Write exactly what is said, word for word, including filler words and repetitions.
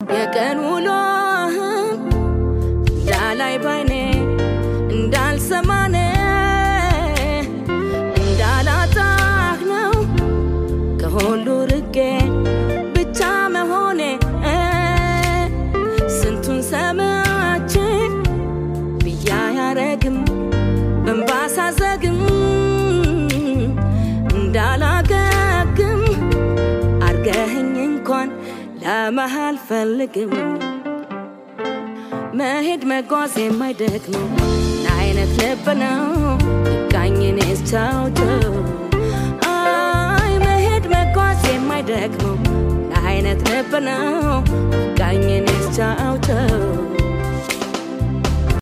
የቀን ውሎህን እንዳላይ ባይኔ እንዳልሰማነ እንዳላጣህ ነው ከሁሉ ርቄ ብቻ መሆኔ ስንቱን ሰማቼ ብያ ያረግም በንባሳዘግም እንዳላገግም አርገኸኝ እንኳን ለመሃል ፈልግም መሄድ መጓዝ የማይደክመው አይነት ልብ ነው ቃኝኔስ ቻውቶ አይ መሄድ መጓዝ የማይደክመው አይነት ልብ ነው ቃኝኔስ ቻውቶ